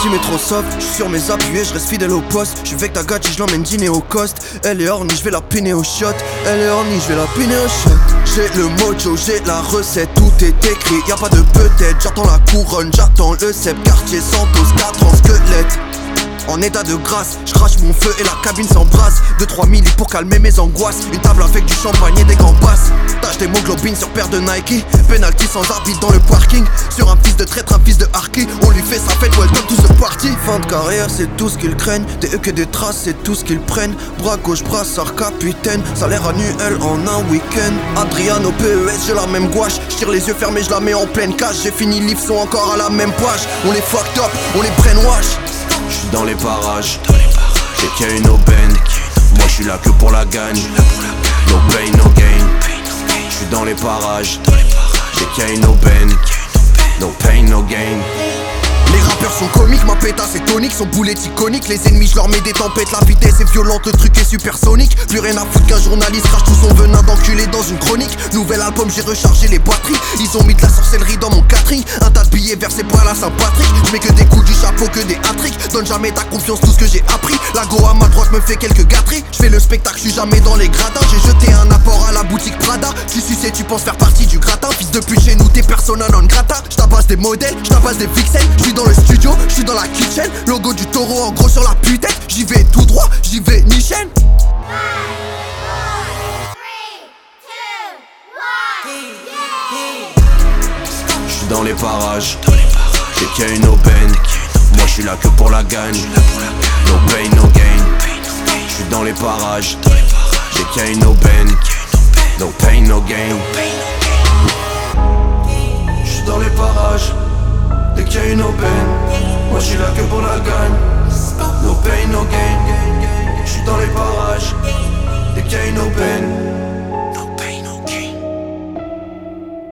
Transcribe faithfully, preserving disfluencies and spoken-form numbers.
team est trop soft, j'suis sur mes appuis, je reste fidèle au poste. J'suis avec ta gâchis, j'l'emmène dîner au cost. Elle est horny, j'vais la piner au shot. Elle est horny, j'vais la piner au shot. J'ai le mojo, j'ai la recette, tout est écrit, y'a pas de peut-être. J'attends la couronne, j'attends le cep. Quartier Santos, quatre ans squelette. En état de grâce, je crache mon feu et la cabine s'embrasse. deux trois milli pour calmer mes angoisses. Une table avec du champagne et des gants basses. Tâche d'hémoglobine sur paire de Nike. Penalty sans arbitre dans le parking. Sur un fils de traître, un fils de Harky. On lui fait sa fête, welcome to the party. Fin de carrière, c'est tout ce qu'ils craignent. Des E que des traces, c'est tout ce qu'ils prennent. Bras gauche, brassard, capitaine. Salaire annuel en un week-end. Adriano P E S, j'ai la même gouache. J'tire les yeux fermés, je la mets en pleine cage. J'ai fini, livres sont encore à la même page. On les fucked up, on les brainwash. J'suis dans les parages, j'ai qu'il y a une aubaine. Moi j'suis là que pour la gagne. No pain, no gain. J'suis dans les parages, j'ai qu'il y a une aubaine. No pain, no gain. Les rappeurs sont comiques, ma pétasse est tonique, son boulet iconique. Les ennemis, je leur mets des tempêtes, la vitesse est violente, le truc est supersonique. Plus rien à foutre qu'un journaliste crache tout son venin d'enculé dans une chronique. Nouvel album, j'ai rechargé les batteries. Ils ont mis de la sorcellerie dans mon catering. Un tas de billets versés pour la Saint-Patrick. Je mets que des coups du chapeau, que des hat-tricks. Donne jamais ta confiance, tout ce que j'ai appris. La go à ma droite me fait quelques gâteries. Je fais le spectacle, je suis jamais dans les gradins. J'ai jeté un apport à la boutique Prada. Si tu sais, tu penses faire partie du gratin. Fils de pute, chez nous, t'es persona non grata. J'tabasse des modèles, j'tabasse des vixens. J'suis dans le studio, j'suis dans la kitchen. Logo du taureau en gros sur la putette. J'y vais tout droit, j'y vais ni chaîne. J'suis dans les parages, j'ai qu'il y a une aubaine. Moi j'suis là que pour la gagne. No pain, no gain. J'suis dans les parages, j'ai qu'il y a une aubaine. No pain, no gain. J'suis dans les parages, dès qu'il y a une aubaine. Moi j'suis là que pour la gagne. No pain, no gain.